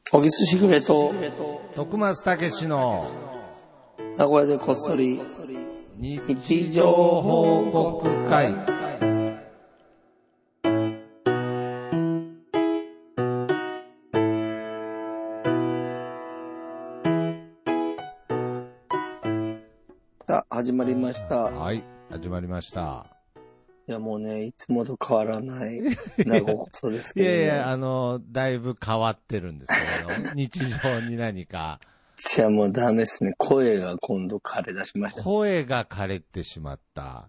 小木すしぐれと徳松たけしの名古屋でこっそり日常報告会。 さあ始まりました。 はい、始まりました。 いやもうね、いつもと変わらない名古屋こそですけど、ね、 いやだいぶ変わってるんですけど日常に何か。 いやもうダメですね。声が今度枯れ出しました。 声が枯れてしまった。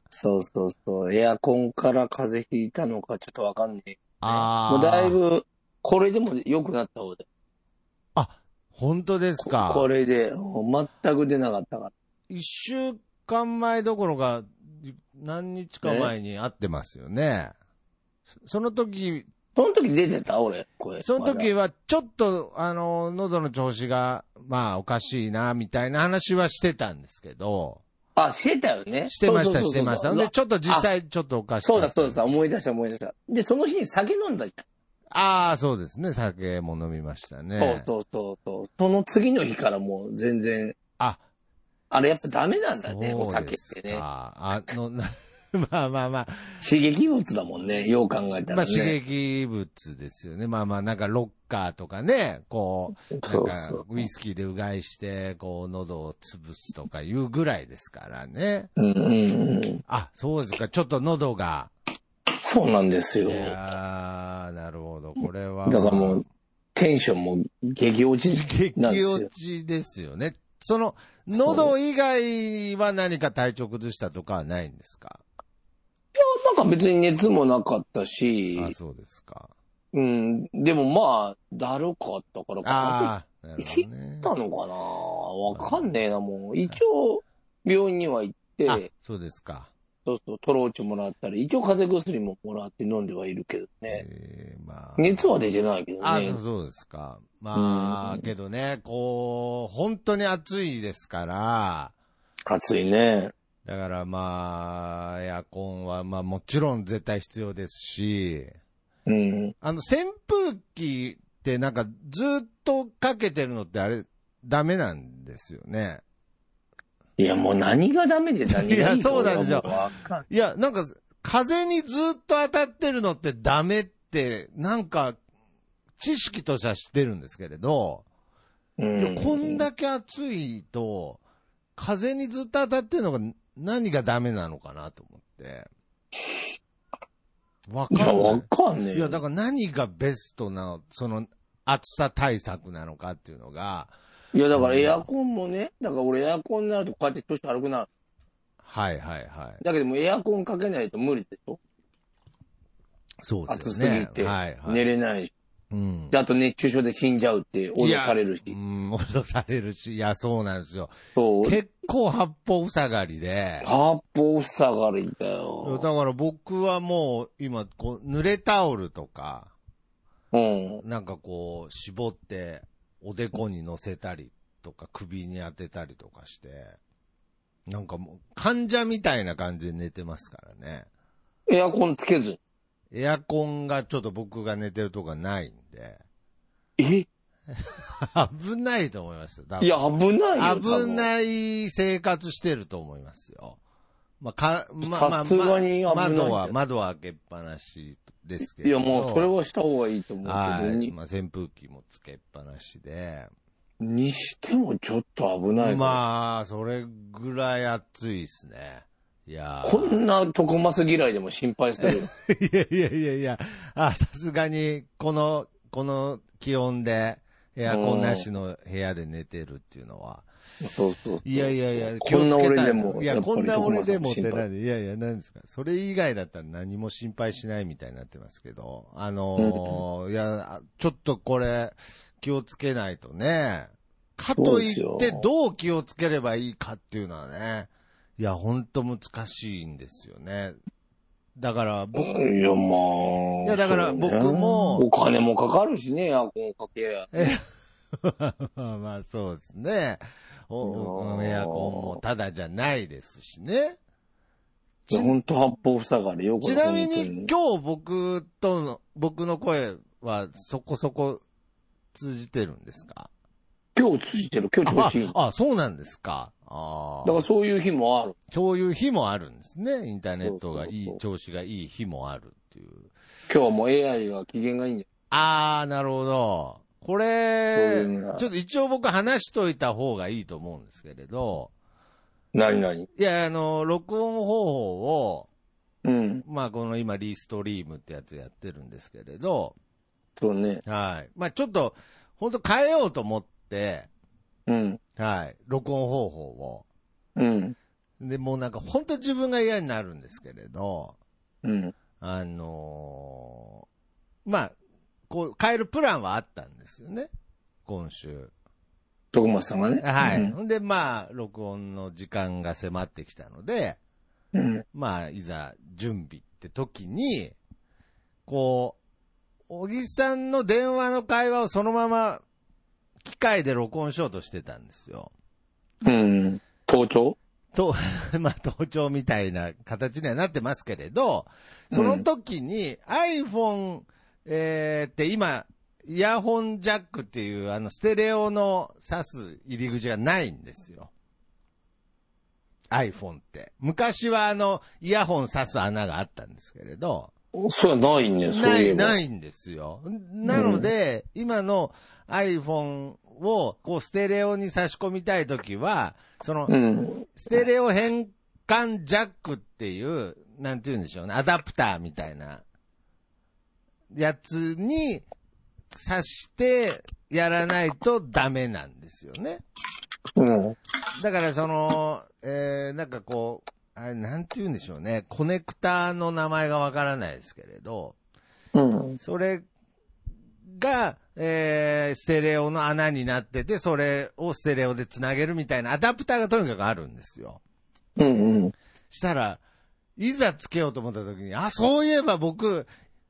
そうそうそう。エアコンから風邪ひいたのかちょっとわかんない、ね。 ああ。 もうだいぶ、これでも良くなった方で。 あ、本当ですか。 これで、全く出なかったから。 一週間前どころか、何日か前に会ってますよね。その時出てた俺、声。 その時はちょっと、喉の調子が、まあ、おかしいな、みたいな話はしてたんですけど。 あ、してたよね。 してました。で、ちょっと実際ちょっとおかしかった。 そうだ、思い出した。で、その日に酒飲んだじゃん。 ああ、そうですね。酒も飲みましたね。 そう。その次の日からもう全然。あれやっぱダメなんだね、お酒ってね。 まあ。 刺激物だもんね、よう考えたらね。 まあ刺激物ですよね。まあなんかロッカーとかね、こう、なんかウイスキーでうがいして、こう喉を潰すとかいうぐらいですからね。あ、そうですか。ちょっと喉が。 そうなんですよ。 いやー、なるほど。これは、 だからもう、テンションも激落ちなんですよ。 激落ちですよね。その、喉以外は何か体調崩したとかはないんですか？ いや、なんか別に熱もなかったし。 あ、そうですか。 でもまあ、だるかったから、 なるほどね。 切ったのかな？わかんねえな、もう。一応、病院には行って。 そうですか。 そう、トローチもらったり、一応風邪薬ももらって飲んではいるけどね。熱は出てないけどね。 そうですか。まあ、けどね、こう、本当に暑いですから。 暑いね。 だからまあ、エアコンはまあもちろん絶対必要ですし、扇風機ってなんかずっとかけてるのってあれダメなんですよね。 いやもう何がダメで何がいいか。 いや、そうなんですよ。いや、なんか風にずっと当たってるのってダメって、なんか知識としては知ってるんですけれど、いやこんだけ暑いと、風にずっと当たってるのが何がダメなのかなと思って。わかんない。いや、だから何がベストな、その暑さ対策なのかっていうのが。 いや、だからエアコンもね、だから俺エアコンになるとこうやって調子悪くなる。 はい。 だけどもエアコンかけないと無理でしょ？ そうですよね。 暑すぎて、寝れないし。で、あと熱中症で死んじゃうって脅されるし。 脅されるし。いや、そうなんですよ。結構八方塞がりで。 八方塞がりだよ。 だから僕はもう今、こう、濡れタオルとか、なんかこう、絞って、おでこに乗せたりとか、首に当てたりとかして、なんかもう、患者みたいな感じで寝てますからね。 エアコンつけず？ エアコンがちょっと僕が寝てるとこがないんで。危ないと思いますよ。 いや、危ないよ。 危ない生活してると思いますよ。 さすがに危ない。 窓は開けっぱなしですけど。 いや、もうそれはした方がいいと思うけど。 扇風機もつけっぱなしで。 にしてもちょっと危ない。 それぐらい暑いですね。いやこんな徳マス嫌いでも心配する。 いや、さすがに、この気温で、エアコンなしの部屋で寝てるっていうのは。 そう。 いや、 こんな俺でも。 いや、こんな俺でもってなんで、いや、何ですか。それ以外だったら何も心配しないみたいになってますけど、いや、ちょっとこれ、気をつけないとね。かといって、どう気をつければいいかっていうのはね。いや、ほんと難しいんですよね。だから僕、だから僕も、 お金もかかるしね、エアコンかけや。 まあそうですね。エアコンもただじゃないですしね。 ほんと八方塞がりよ。 ちなみに今日僕の声はそこそこ通じてるんですか？ 今日通じてる。今日調子いい。 あ、そうなんですか。 だからそういう日もある。 そういう日もあるんですね。インターネットが調子がいい日もあるっていう。 今日も AI が機嫌がいいんじゃなるほど。これ、ちょっと一応僕話しといた方がいいと思うんですけれど。 何いや、録音方法を、まあこの今リストリームってやつやってるんですけれど。 そうね。 はい。まあちょっと、本当変えようと思って、はい。録音方法を。で、もうなんか本当自分が嫌になるんですけれど、まあ、こう、変えるプランはあったんですよね。今週。 徳松さんがね。 はい。ほんで、まあ、録音の時間が迫ってきたので、まあ、いざ準備って時に、こう、小木さんの電話の会話をそのまま機械で録音しようとしてたんですよ。 盗聴まあ、盗聴みたいな形にはなってますけれど、その時に iPhone、って今、イヤホンジャックっていうステレオの挿す入り口がないんですよ。iPhone って。昔はイヤホン挿す穴があったんですけれど。 それはないね、 ないんですよ。なので、今の iPhone をこうステレオに差し込みたいときは、その、ステレオ変換ジャックっていう、なんて言うんでしょうね、アダプターみたいなやつに挿してやらないとダメなんですよね。だからその、なんかこう、なんて言うんでしょうね、コネクターの名前がわからないですけれど、それが、ステレオの穴になってて、それをステレオでつなげるみたいなアダプターがとにかくあるんですよ。したら、いざつけようと思った時に、そういえば僕、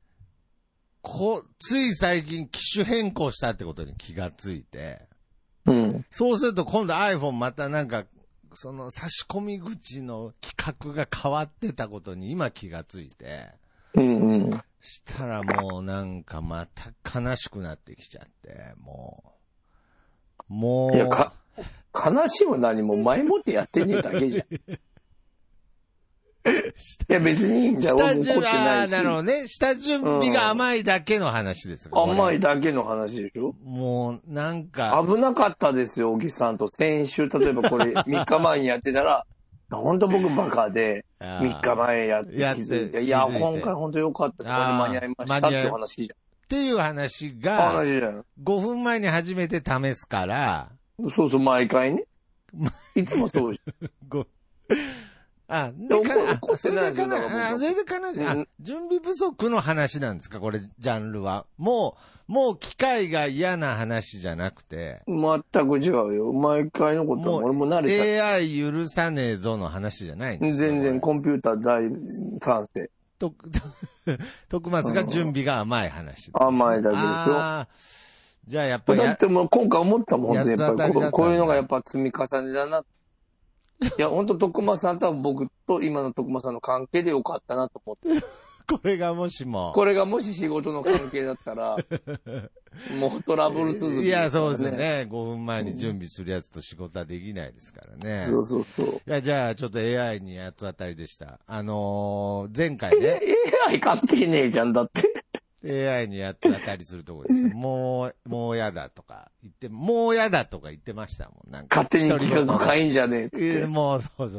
つい最近機種変更したってことに気がついて、そうすると今度 iPhone またなんか、その差し込み口の規格が変わってたことに今気がついて、したらもうなんかまた悲しくなってきちゃって、もう。いや、 悲しいも何も前もってやってねえだけじゃん。いや別にいいんじゃん。 なるほどね。下準備が甘いだけの話です。 甘いだけの話でしょ。 もうなんか。 危なかったですよ、小木さんと。先週、例えばこれ3日前にやってたら、本当僕バカで、3日前やって気づいて、いや、今回本当良かった。これ間に合いましたっていう話じゃん。 っていう話が、5分前に初めて試すから。 そうそう、毎回ね。いつもそうじゃん。それで準備不足の話なんですか、これ、ジャンルは。もう機械が嫌な話じゃなくて。 全く違うよ。毎回のことは俺も慣れた。 AI 許さねえぞの話じゃないんですか。 全然コンピューター大賛成。 徳松が準備が甘い話。 甘いだけですよ。 じゃあやっぱり。 だってもう今回思ったもん、やっぱりこういうのがやっぱ積み重ねだな。いや、本当徳間さんと僕と今の徳間さんの関係でよかったなと思って。 これがもし仕事の関係だったら、もうトラブル続き、ね。 いや、そうですね。5分前に準備するやつと仕事はできないですからね。 そうそうそう。いや、じゃあ、ちょっと AI に八つ当たりでした。前回ね。 AI 関係ねえじゃん、だって。 AI に八つ当たりするところでした。もうやだとか言ってましたもん。なんか勝手に企画変えんじゃねえって。 もう、そうです。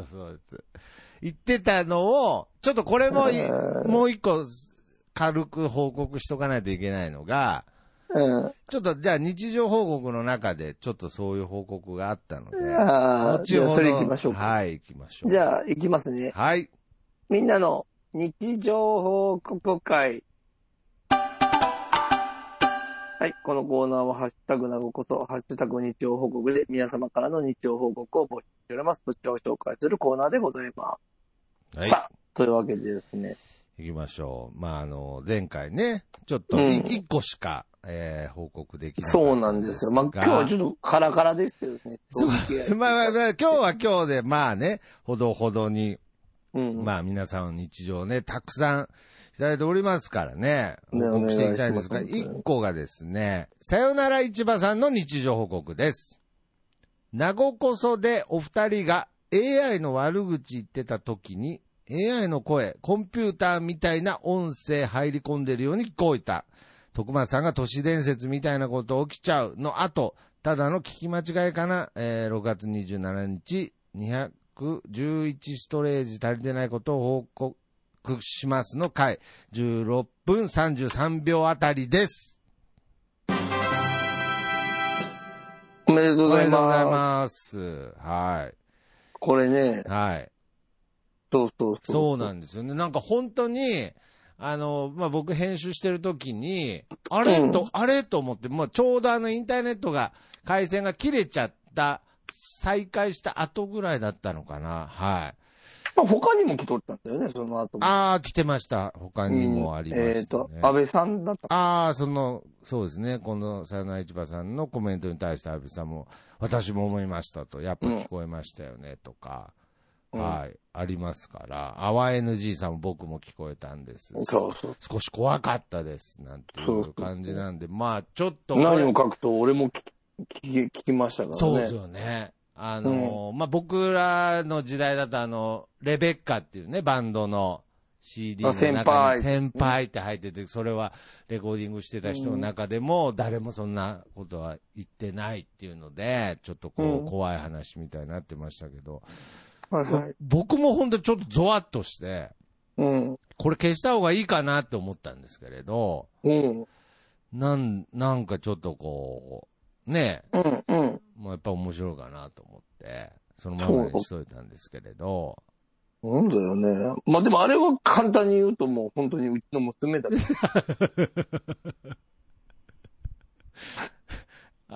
言ってたのを、ちょっとこれも、もう一個、軽く報告しとかないといけないのが、ちょっとじゃあ日常報告の中で、ちょっとそういう報告があったので、 じゃあそれ行きましょうか。 はい、行きましょう。 じゃあ行きますね。 はい。 みんなの日常報告会。はい。このコーナーはハッシュタグなごこそ、ハッシュタグ日常報告で皆様からの日常報告を募集しております。どちらを紹介するコーナーでございます。はい。さあ、というわけでですね。 行きましょう。まあ、前回ね、ちょっと1個しか、報告できない。 そうなんですよ。まあ、今日はちょっとカラカラですけどね。 そう。まあ、今日は今日で、まあね、ほどほどに、まあ皆さんの日常ね、たくさんいただいておりますからね。報告していきたいんですが、1個がですね、さよなら市場さんの日常報告です。名護こそでお二人が AI の悪口言ってた時に、AI の声、コンピューターみたいな音声入り込んでるように聞こえた。徳松さんが都市伝説みたいなこと起きちゃうの後、ただの聞き間違いかな。6月27日、211ストレージ足りてないことを報告しますの回、16分33秒あたりです。 おめでとうございます。 おめでとうございます。はい。 これね。 はい。そうなんですよね。なんか本当に、僕編集してる時に、あれと思って、ちょうどインターネットが、回線が切れちゃった、再開した後ぐらいだったのかな。はい。 他にも来とったんだよね、その後も。 来てました。他にもありました、ね。 安倍さんだった。 そうですね。このさよなら市場さんのコメントに対して安倍さんも、私も思いましたと、やっぱ聞こえましたよね、とか。はい、ありますから、アワ NG さんも僕も聞こえたんです。少し怖かったです、なんていう感じなんで、ちょっと。 何を書くと俺も聞きましたからね。 そうですよね。僕らの時代だとレベッカっていうね、バンドの CD の中に先輩って入ってて、それはレコーディングしてた人の中でも、誰もそんなことは言ってないっていうので、ちょっと怖い話みたいになってましたけど、僕も本当にちょっとゾワッとして、これ消した方がいいかなって思ったんですけれど、なんかちょっとねえ、やっぱ面白いかなと思って、そのままにしといたんですけれど。 なんだよね。でもあれは簡単に言うともう本当にうちの娘だった。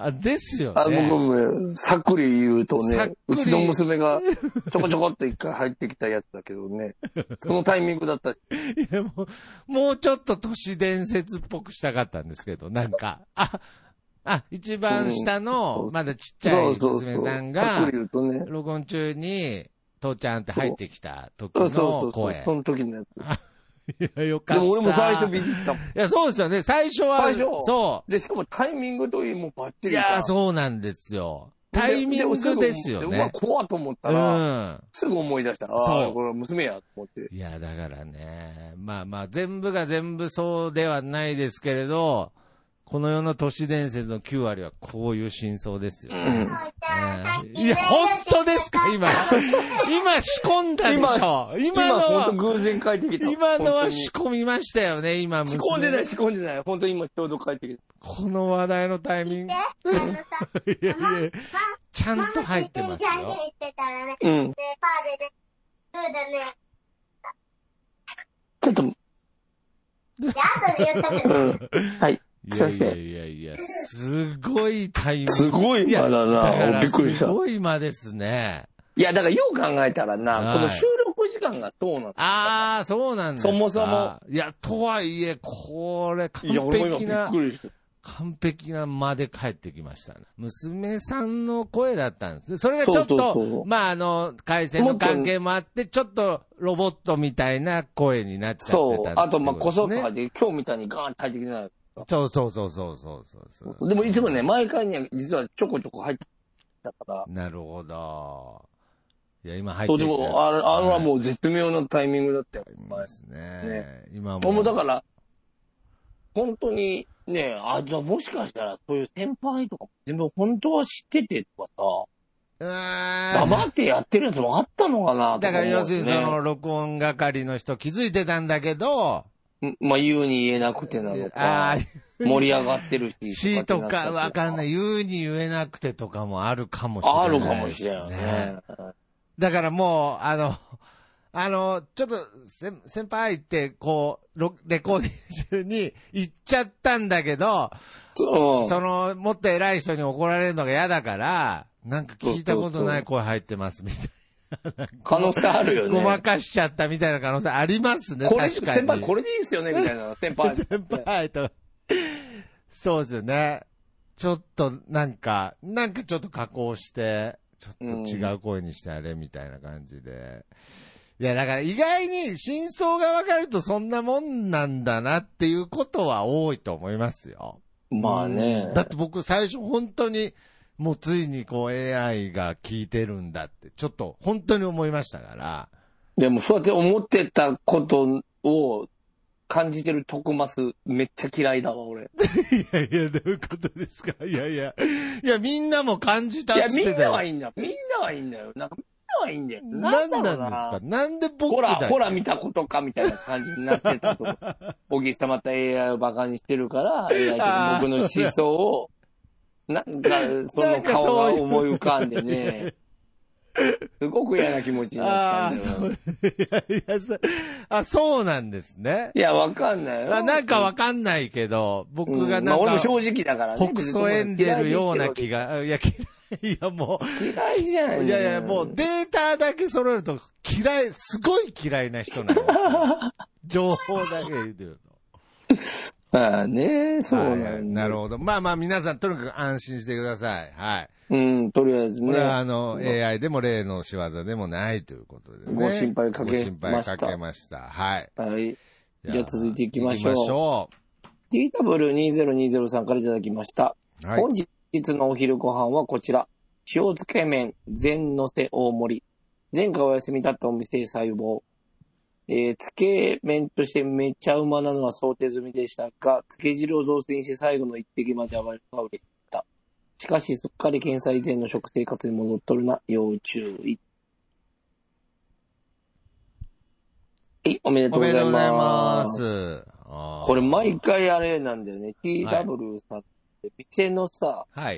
ですよね。 僕もさっくり言うとね、うちの娘がちょこちょこって一回入ってきたやつだけどね、そのタイミングだったし。 いやもうちょっと都市伝説っぽくしたかったんですけど、なんか、一番下の、まだちっちゃい娘さんが、録音中に、父ちゃんって入ってきた時の声。 その時のやつ。 いや、よかった。 でも俺も最初ビビった。 いや、そうですよね。最初は。そう。 で、しかもタイミングといいもバッテリー。 いや、そうなんですよ。タイミングですよね。 怖っと思ったら、すぐ思い出した。これは娘やと思って。 いや、だからね、全部が全部そうではないですけれど、この世の都市伝説の9割はこういう真相ですよね。いや、本当ですか今仕込んだでしょ今のは。 本当偶然帰ってきた。 今のは仕込みましたよね、今仕込んでない。本当今ちょうど帰ってきた。 この話題のタイミング。いや、ちゃんと入ってますよ。 ちょっと。はい。 いや、すごいタイミング。 すごい間だな。びっくりした。 すごい間ですね。 いや、だからよう考えたらな、この収録時間がどうなのそうなんですか。 そもそも。 いや、とはいえ、これ、完璧な間で帰ってきましたね。娘さんの声だったんです。それがちょっと、回線の関係もあって、ちょっとロボットみたいな声になっちゃってた、ね。そう。 あと、こそっとで、今日みたいにガーンって入ってきてない。 そう。 でもいつもね、毎回には実はちょこちょこ入ってたから。 なるほど。いや、今入ってきた。 でも、あれはもう絶妙なタイミングだったよ。 ですね。今もうだから、本当にね、じゃあもしかしたらそういう先輩とか全部本当は知っててとかさ、黙ってやってるやつもあったのかな、 だから要するにその録音係の人気づいてたんだけど、 言うに言えなくてなのか、盛り上がってるし。 とかわかんない。言うに言えなくてとかもあるかもしれない。 あるかもしれないね。 だからもう、ちょっと、先輩って、レコーディング中に行っちゃったんだけど、もっと偉い人に怒られるのが嫌だから、なんか聞いたことない声入ってますみたいな。 可能性あるよね。 ごまかしちゃったみたいな可能性ありますね、確かに。 先輩これでいいっすよね、みたいな。先輩と。そうですよね。ちょっと、なんかちょっと加工して、ちょっと違う声にしてあれみたいな感じで。 いや、だから意外に真相が分かるとそんなもんなんだなっていうことは多いと思いますよ。 まあね。 だって僕最初本当に、もうついにこう AI が聞いてるんだって、ちょっと本当に思いましたから。 でもそうやって思ってたことを感じてる徳増めっちゃ嫌いだわ、俺。いやいや、どういうことですか？いや、みんなも感じたって言ってたよ。 いや、みんなはいいんだ。みんなはいいんだよ。なんかみんなはいいんだよ。 なんなんですか？なんで僕だけほら見たことかみたいな感じになってたと思う。小木さんまた AI をバカにしてるから、AI とか僕の思想を、なんか、その顔が思い浮かんでね。すごく嫌な気持ちになったんだよ。 そうなんですね。 いや、わかんないよ。 なんかわかんないけど、僕がなんか、 俺も正直だからね。 北総えんでるような気が、いや、もう。 嫌いじゃん。 いや、もうデータだけ揃えるとすごい嫌いな人なんですよ。情報だけ言うと。 まあね、そうなん、 なるほど。まあ皆さんとにかく安心してください。はい。 とりあえずね。 これはAI でも例の仕業でもないということでね。 ご心配かけました。はい。 はい。じゃあ続いていきましょう。TW2020 さんからいただきました。はい。本日のお昼ご飯はこちら。塩漬け麺、全のせ大盛り。前回お休みだったお店細胞。つけ麺としてめっちゃうまなのは想定済みでしたが、つけ汁を雑炊にして最後の一滴までは嬉しかった。しかし、すっかり検査以前の食生活に戻っとるな、要注意。はい、おめでとうございます。これ毎回あれなんだよね。TW さんって店のさ、 はい。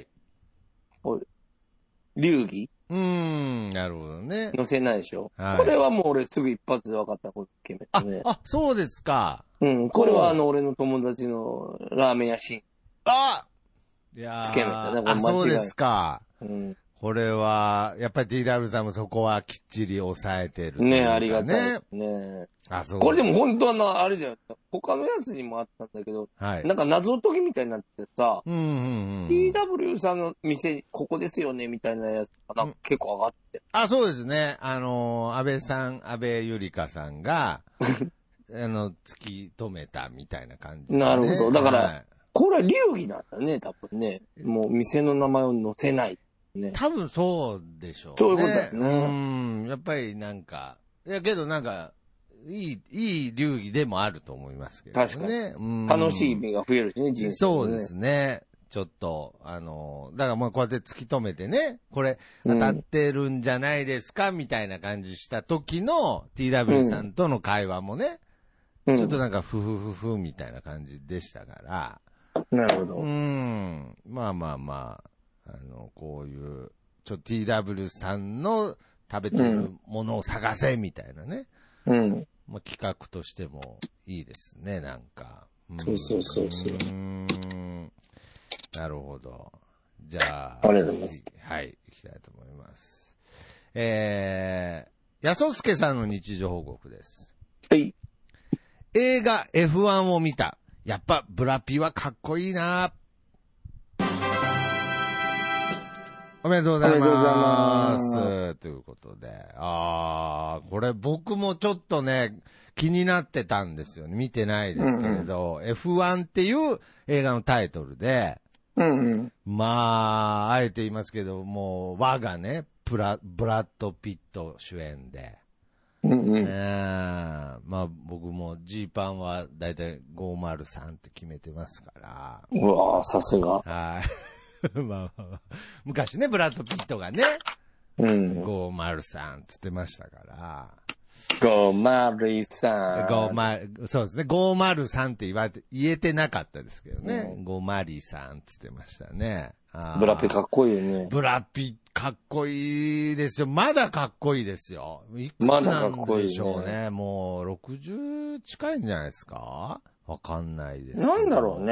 流儀なるほどね。 載せないでしょ、はい、これはもう俺すぐ一発で分かったこと決めてね。 そうですか。 これは俺の友達のラーメン屋シーン。 いやつけ麺だね、これ間違い。 そうですか。これは、やっぱり TW さんもそこはきっちり抑えてるね。ありがたいね。そう。これでも本当はあれだよ。他のやつにもあったんだけど、はい、なんか謎解きみたいになってさ、TW さんの店、ここですよね、みたいなやつが結構上がって。 そうですね。安倍ゆりかさんが、突き止めたみたいな感じ、ね。 なるほど。だから、これは流儀なんだね、多分ね。もう店の名前を載せない。ね、 多分そうでしょうね。 そういうことだよね。 やっぱりなんか、けどなんか、いい流儀でもあると思いますけどね。 確かに。楽しい意味が増えるしね、人生、ね。 そうですね。ちょっと、だからもうこうやって突き止めてね、これ当たってるんじゃないですか、みたいな感じした時の TW さんとの会話もね、ちょっとなんかふみたいな感じでしたから。 なるほど。 まあ。こういう、TW さんの食べてるものを探せみたいなね。企画としてもいいですね、なんか。 そう。 なるほど。じゃあ。 ありがとうございます。 はい、行きたいと思います。やそすけさんの日常報告です。 はい。 映画 F1 を見た。やっぱブラピはかっこいいな。おめでとうございます。ということで。これ僕もちょっとね、気になってたんですよね。見てないですけれど、F1 っていう映画のタイトルで、まあ、あえて言いますけど、もう、我がね、ブラッド・ピット主演で。まあ、僕もジーパンはだいたい503って決めてますから。 うわぁ、さすが。 はい。まあ、昔ね、ブラッド・ピットがね、503つってましたから。 503。 そうですね、503って言えてなかったですけどね。503つってましたね。 ブラピかっこいいよね。 ブラピかっこいいですよ。まだかっこいいですよ。いくつなんでしょうね。もう60近いんじゃないですか？わかんないです。 なんだろうね、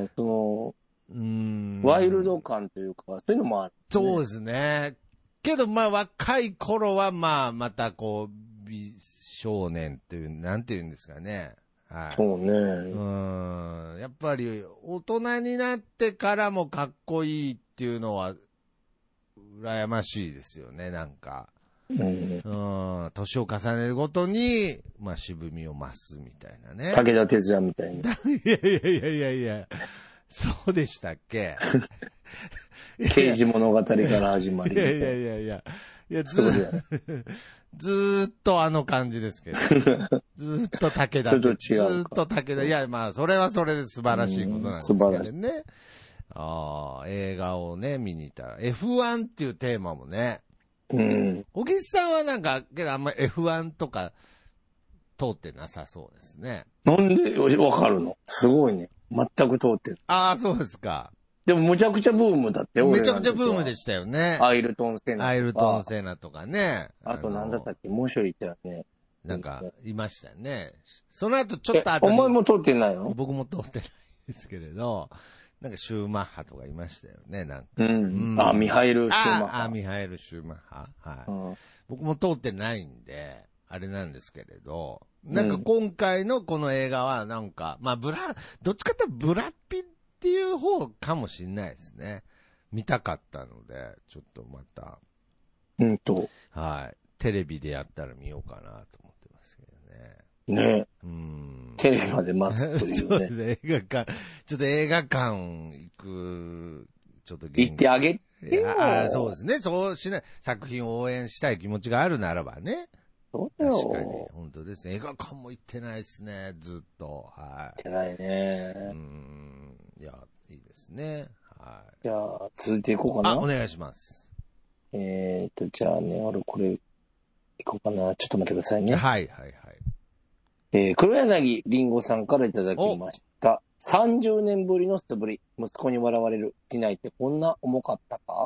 ワイルド感というか、そういうのもある、ね。 そうですね。けど、まあ、若い頃は、まあ、またこう、美少年っていう、なんていうんですかね。はい。 そうね。 やっぱり、大人になってからもかっこいいっていうのは、羨ましいですよね、なんか。 年を重ねるごとに、まあ渋みを増すみたいなね。 武田鉄矢みたいに。 いや、そうでしたっけ刑事物語から始まり。 いや、ずーっとあの感じですけど。ずーっと武田。 ちょっと違う。 ずーっと武田。いや、まあ、それはそれで素晴らしいことなんですけどね。映画をね、見に行ったら。F1 っていうテーマもね。小木さんはなんか、けどあんまり F1 とか通ってなさそうですね。 なんでわかるの？すごいね。全く通ってる。 ああ、そうですか。 でもむちゃくちゃブームだって。 めちゃくちゃブームでしたよね。 アイルトンセナとかね。 あとなんだったっけ？もう一人いたよね。 なんか、いましたよね。その後ちょっと後に。 お前も通ってないの？ 僕も通ってないですけれど、なんかシューマッハとかいましたよね、なんか。ミハイル・シューマッハ。 ミハイル・シューマッハ。はい。僕も通ってないんで、あれなんですけれど、なんか今回のこの映画はなんか、まあどっちかっていうとブラピっていう方かもしれないですね。見たかったので、ちょっとまた。はい。テレビでやったら見ようかなと思ってますけどね。 ね。テレビまで待つというね。 そうですね。ちょっと映画館行く、ちょっと行ってあげてよ。 そうですね。そうしない。作品を応援したい気持ちがあるならばね。 そうだよ。 確かに。本当ですね。映画館も行ってないですね。ずっと。はい。 行ってないね。 いや、いいですね。はい。 じゃあ、続いていこうかな。 お願いします。 じゃあね、俺これ、行こうかな。ちょっと待ってくださいね。 はい。 黒柳りんごさんからいただきました。30年ぶりの素振り。息子に笑われる。しないってこんな重かったか？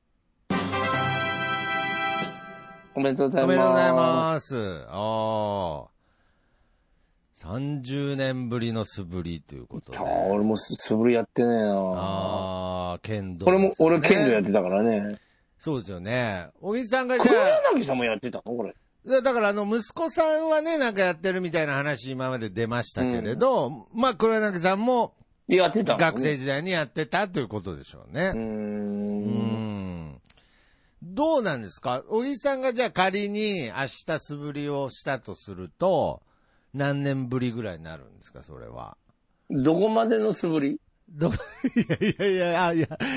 おめでとうございます。 おめでとうございます。30年ぶりの素振りということで。 俺も素振りやってねえな。 剣道、 これも、俺剣道やってたからね。 そうですよね。小木さんがじゃあ。 黒柳さんもやってたのこれ。 だから息子さんはね、なんかやってるみたいな話今まで出ましたけれど、まあ黒柳さんも、 やってた、 学生時代にやってたということでしょうね。どうなんですか？小木さんがじゃあ仮に明日素振りをしたとすると、何年ぶりぐらいになるんですか、それは。 どこまでの素振り？ いや、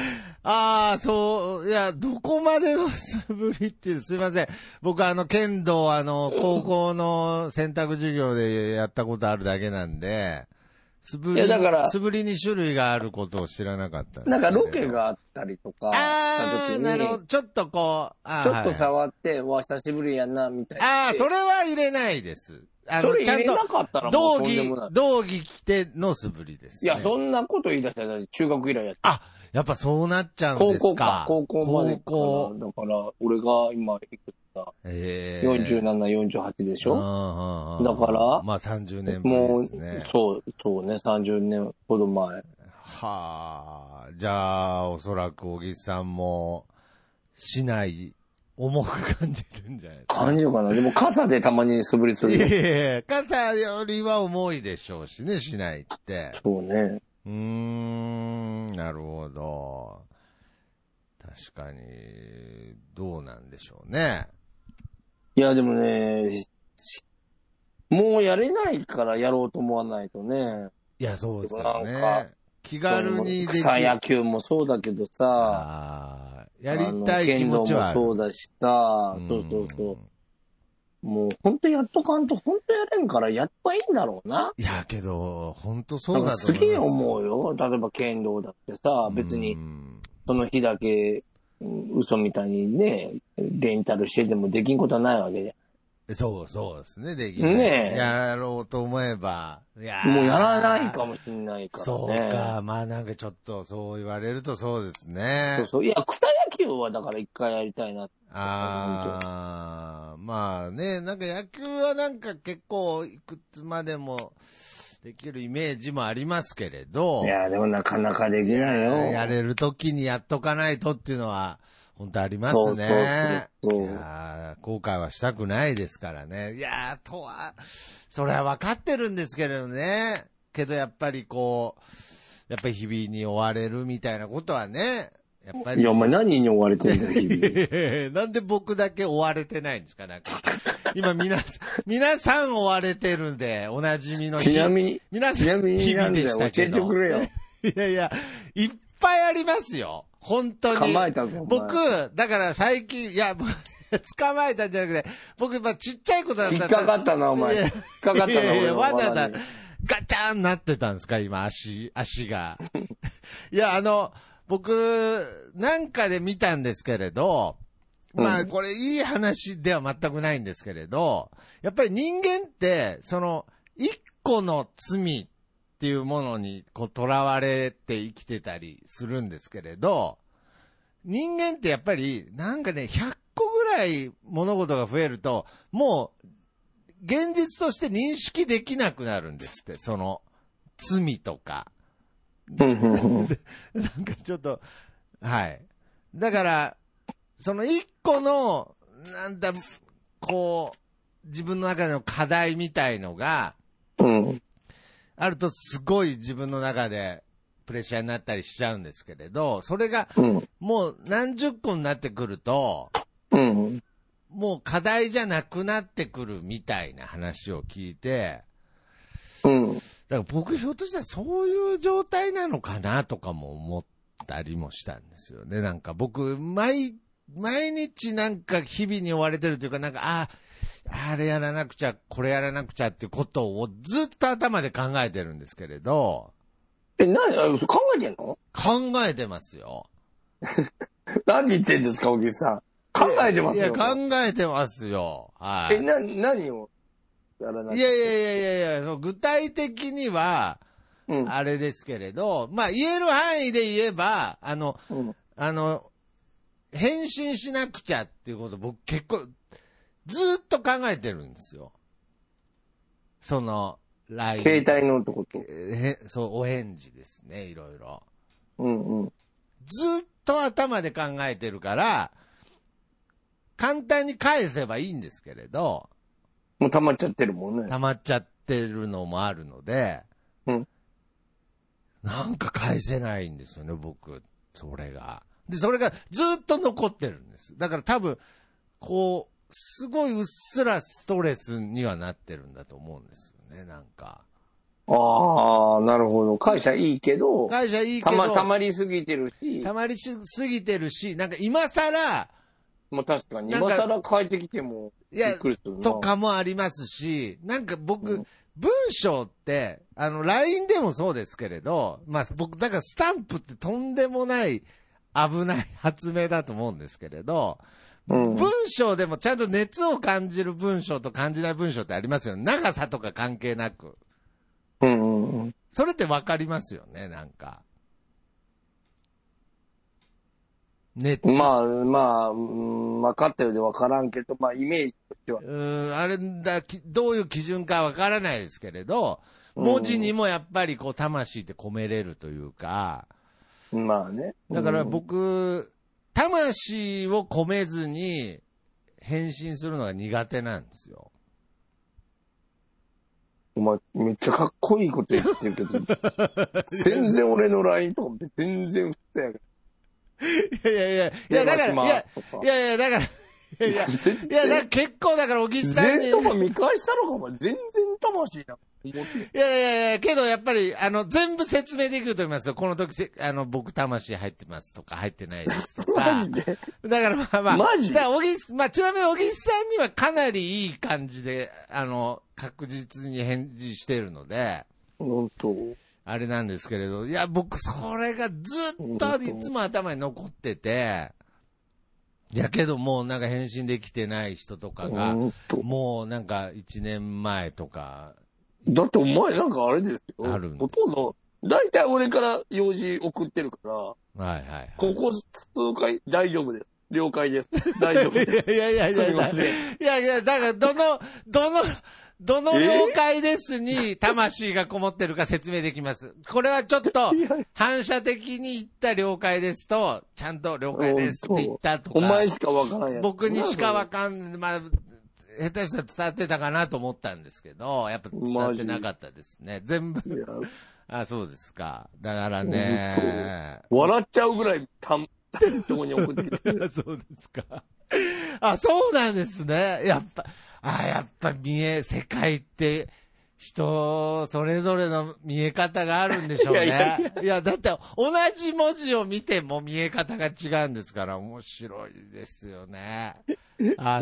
どこまでの素振りっていう、すいません。僕剣道高校の選択授業でやったことあるだけなんで、素振りに種類があることを知らなかった。 なんかロケがあったりとか、 なるほど。ちょっとちょっと触って、久しぶりやな、みたいな。 それは入れないです。 それ入れなかったらもうとんでもない。 道着着ての素振りです、 ね。いや、そんなこと言い出したら中学以来やった。 やっぱそうなっちゃうんですか。 高校までかな。だから、俺が今、いくつだ。47、48でしょ？だから、 まあ30年ぶりですね。 そうね、30年ほど前。 じゃあ、おそらく小木さんも、しない、重く感じるんじゃないですか。 感じるかな。でも傘でたまに素振りする。 いや傘よりは重いでしょうしね、しないって。 そうね。 なるほど。確かに、どうなんでしょうね。 いや、でもね、もうやれないからやろうと思わないとね。 いや、そうですよね。気軽にできる。 草野球もそうだけどさ、 やりたい気持ちはある。 剣道もそうだしさ、そう。もう本当やっとかんと本当やれんからやっぱいいんだろうな。 いやけど、本当そうだと思います。 すげえ思うよ。例えば剣道だってさ、別にその日だけ嘘みたいにね、レンタルしてでもできんことはないわけで。 そうですね、できない。ねやろうと思えば。 もうやらないかもしんないからね。 そうか。まあなんかちょっとそう言われるとそうですね。 そう。いや、草野球はだから一回やりたいな。 まあね、なんか野球はなんか結構いくつまでもできるイメージもありますけれど。 いや、でもなかなかできないよ。 やれる時にやっとかないとっていうのは、本当ありますね。いや後悔はしたくないですからね。いやそれは分かってるんですけれどね。けどやっぱりやっぱり日々に追われるみたいなことはね、 やっぱり。 いや、お前何に追われてんだよ、日々。 なんで僕だけ追われてないんですかなんか。今皆さん追われてるんで、おなじみのちなみに、 皆さん日々でしたけど。 教えてくれよ。 いやいや、いっぱいありますよ。本当に。 捕まえたぞ。 僕、だから最近、いや、捕まえたんじゃなくて、僕、ちっちゃいことだったら。 引っかかったな、お前。引っかかったな、 いや、わざわざ、ガチャーンなってたんですか、今、足が。いや、僕、なんかで見たんですけれど、まあ、これいい話では全くないんですけれど、やっぱり人間って、一個の罪っていうものに、囚われて生きてたりするんですけれど、人間ってやっぱり、なんかね、100個ぐらい物事が増えると、もう、現実として認識できなくなるんですって、罪とか。なんかちょっと、はい。だから、一個の、自分の中での課題みたいのが、あるとすごい自分の中でプレッシャーになったりしちゃうんですけれど、それが、もう何十個になってくると、もう課題じゃなくなってくるみたいな話を聞いて、だから僕ひょっとしたらそういう状態なのかなとかも思ったりもしたんですよね。なんか僕、毎日なんか日々に追われてるというか、なんか、あれやらなくちゃ、これやらなくちゃっていうことをずっと頭で考えてるんですけれど。 考えてんの？ 考えてますよ。 何言ってんですか、小木さん。考えてますよ。 いや、考えてますよ。はい。 何をやらなくちゃ。 いや、具体的には、あれですけれど、まあ、言える範囲で言えば、返信しなくちゃっていうこと僕結構、ずーっと考えてるんですよ。LINE。 携帯のってこと？ そう、お返事ですね、いろいろ。ずっと頭で考えてるから、簡単に返せばいいんですけれど。 もう溜まっちゃってるもんね。 溜まっちゃってるのもあるので、なんか返せないんですよね、僕。それが。で、それがずっと残ってるんです。だから多分、すごいうっすらストレスにはなってるんだと思うんですよね、なんか。 ああ、なるほど。会社いいけど、たまりすぎてるし、 なんか今更、 まあ確かに、今更帰ってきても、びっくりするな。 とかもありますし、なんか僕、文章って、LINE でもそうですけれど、まあ僕、だからスタンプってとんでもない危ない発明だと思うんですけれど、文章でもちゃんと熱を感じる文章と感じない文章ってありますよね。長さとか関係なく。それってわかりますよね、なんか。 まあ、分かったようで分からんけど、まあ、イメージとしては。 どういう基準か分からないですけれど、文字にもやっぱり魂って込めれるというか。 まあね。 だから僕、魂を込めずに返信するのが苦手なんですよ。 お前、めっちゃかっこいいこと言ってるけど、全然俺の LINE とか全然普通やから。 だから、だから結構だから、小木さんに。 全とか見返したのかも、全然魂な。 けどやっぱり、全部説明できると思いますよ。この時、僕魂入ってますとか、入ってないですとか。 マジで？ だからマジで？ ちなみに小木さんにはかなりいい感じで、確実に返事してるので。 本当？ あれなんですけれど、いや、僕、それがずっといつも頭に残ってて、いやけどもうなんか返信できてない人とかが、もうなんか1年前とか。 だってお前なんかあれですよ。 あるんです。 ほとんど、だいたい俺から用事送ってるから、 はい。 ここ数回大丈夫です。了解です。大丈夫です。 いや、だからどの了解ですに魂がこもってるか説明できます。これはちょっと反射的に言った了解ですと、ちゃんと了解ですって言ったとか。 お前しかわからんやつ。 僕にしかわかん、まあ、下手したら伝わってたかなと思ったんですけど、やっぱ伝わってなかったですね。全部。あ、そうですか。だからね。 笑っちゃうぐらいってるとこに送ってきてる。 そうですか。あ、そうなんですね。やっぱ世界って人それぞれの見え方があるんでしょうね。いや、だって同じ文字を見ても見え方が違うんですから面白いですよね。だ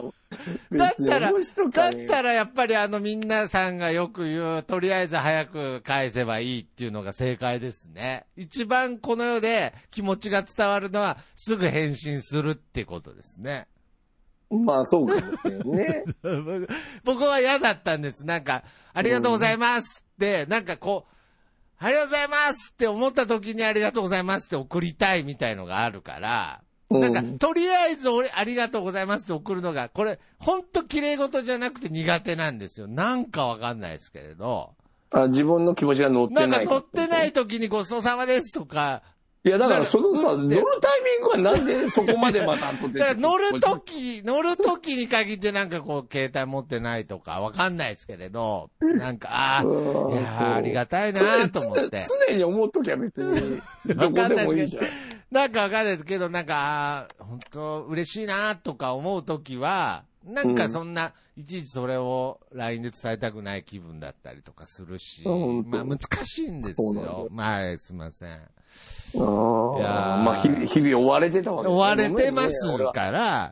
ったらやっぱりみんなさんがよく言う、とりあえず早く返せばいいっていうのが正解ですね。一番この世で気持ちが伝わるのはすぐ返信するってことですね。 まあそうかもしれないね。 僕は嫌だったんです。なんか、ありがとうございますって、なんかこう、ありがとうございますって思った時にありがとうございますって送りたいみたいのがあるから、なんか、とりあえずありがとうございますって送るのが、これ、ほんと綺麗事じゃなくて苦手なんですよ。なんかわかんないですけれど。 自分の気持ちが乗ってない。 なんか乗ってない時にごちそうさまですとか、 いや、だからそのさ、乗るタイミングはなんでそこまでまた後で。 だから乗るときに限ってなんかこう、携帯持ってないとかわかんないですけれど、なんか、いやありがたいなと思って。 常に思うときは別に、どこでもいいじゃん。 なんかわかんないですけど、なんか、本当嬉しいなとか思うときは、なんかそんな、いちいちそれを LINE で伝えたくない気分だったりとかするし、まあ難しいんですよ。まあ、すいません。 いやまあ日々追われてたわけです。追われてますから、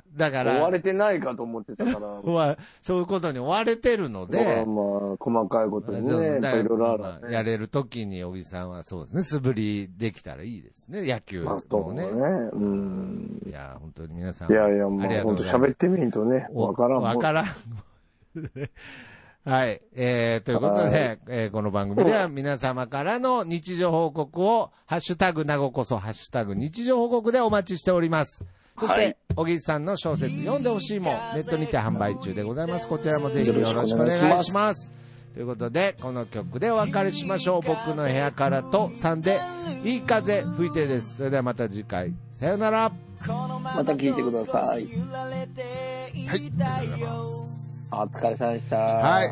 だから。 追われてないかと思ってたから。 そういうことに追われてるので。 まあ、細かいことにね、いろいろある、 やれるときに、小木さんはそうですね、素振りできたらいいですね、野球もね。 そうね。 いや、本当に皆さん。 いや、もう本当喋ってみんとね、わからん。 わからん。はい。ということで、この番組では皆様からの日常報告を、ハッシュタグなごこそ、ハッシュタグ日常報告でお待ちしております。そして、小木さんの小説読んでほしいもネットにて販売中でございます。こちらもぜひよろしくお願いします。ということで、この曲でお別れしましょう。僕の部屋からと3で、いい風吹いてです。それではまた次回。さよなら。 また聞いてください。はい。 ありがとうございます。 お疲れ様でした。 はい。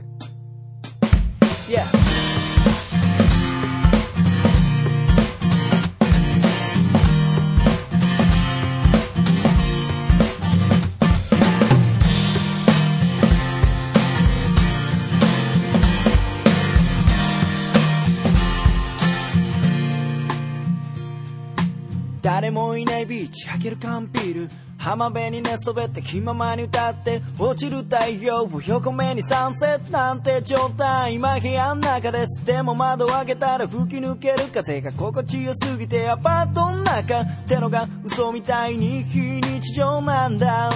誰もいないビーチ開ける缶ビール浜辺に寝そべって気ままに歌って落ちる太陽を横目にサンセットなんて状態今部屋の中です。でも窓を開けたら吹き抜ける風が心地よすぎてアパートの中ってのが嘘みたいに非日常なんだ。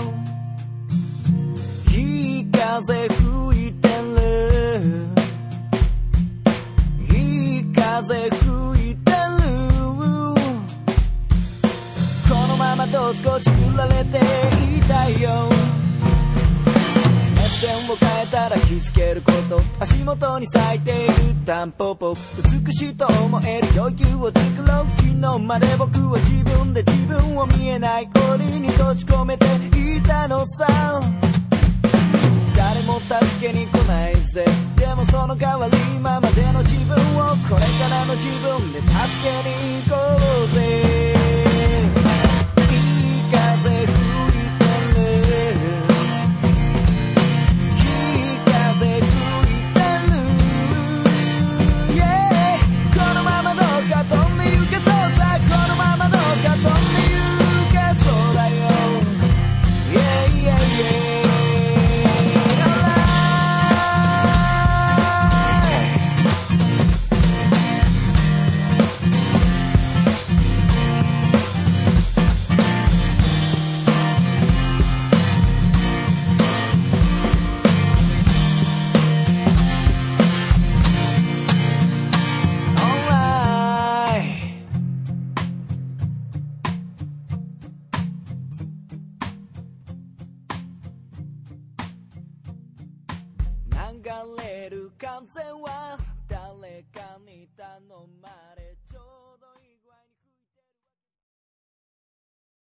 いい風吹いてるいい風吹いてるこのままと少し振られていたいよ。目線を変えたら気づけること足元に咲いているタンポポ美しいと思える余裕を作ろう。昨日まで僕は自分で自分を見えない氷に閉じ込めていたのさ。誰も助けに来ないぜ。でもその代わり今までの自分をこれからの自分で助けに行こうぜ。風吹いてるいい風吹いてる、yeah、このままどうか飛んで行けそうさ。このままどうか飛んで行けそうだよ、yeah, yeah, yeah流れる風は誰かに頼まれ